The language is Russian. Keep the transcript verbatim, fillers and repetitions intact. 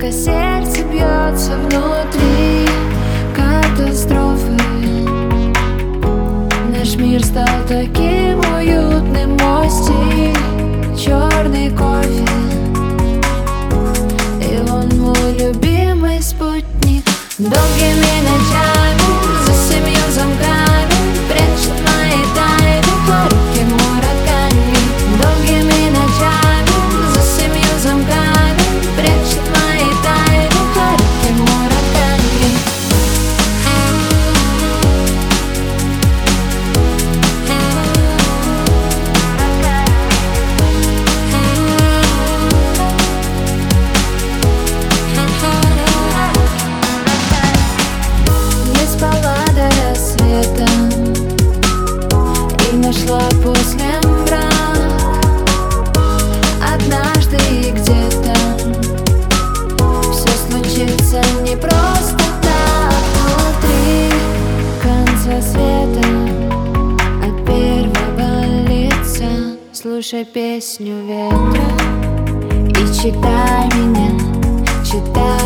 Только сердце бьется внутри катастрофы. Наш мир стал таким уютным, мой стиль черный кофе, и он мой любимый спутник. Долгими ночами за семью замками прячет мои тайны Харуки Мураками. Долгими ночами за семью замками прячет мои тайны Харуки Мураками. Не спала до рассвета и нашла после мрак. Однажды и где-то все случится не просто так. Внутри конца света от первого лица слушай песню ветра и читай меня, читай.